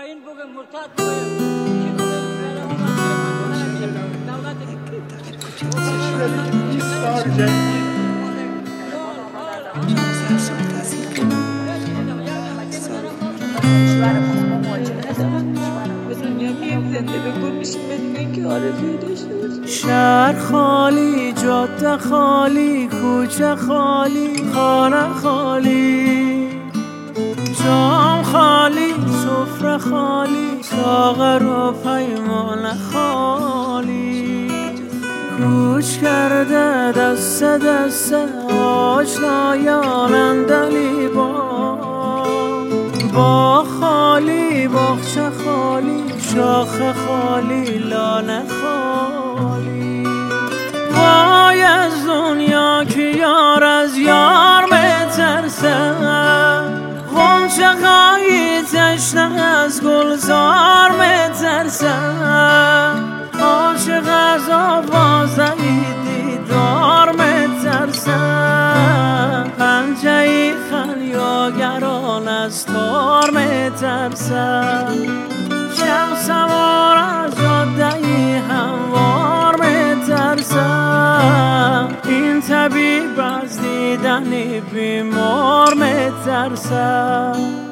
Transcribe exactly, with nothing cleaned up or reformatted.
پایین بگه مرتد شهر خالی، جاده خالی، کوچه خالی، خانه خالی، جام خالی، سفره خالی، ساغر و پیمانه خالی. کوچ کرده دست دست آشنایان دلی با با خالی، باغچه خالی، شاخ خالی، لانه خالی. وای از دنیا که یار از یار میترسه، غنچه خواهی تشنه از گلزار میترسه، عاشق از آوازه دیدار میترسه، پنجه خلیاگران از تار میترسه، شب سوار از جاده هموار میترسه، این طبیب از دیدن بیمار میترسه.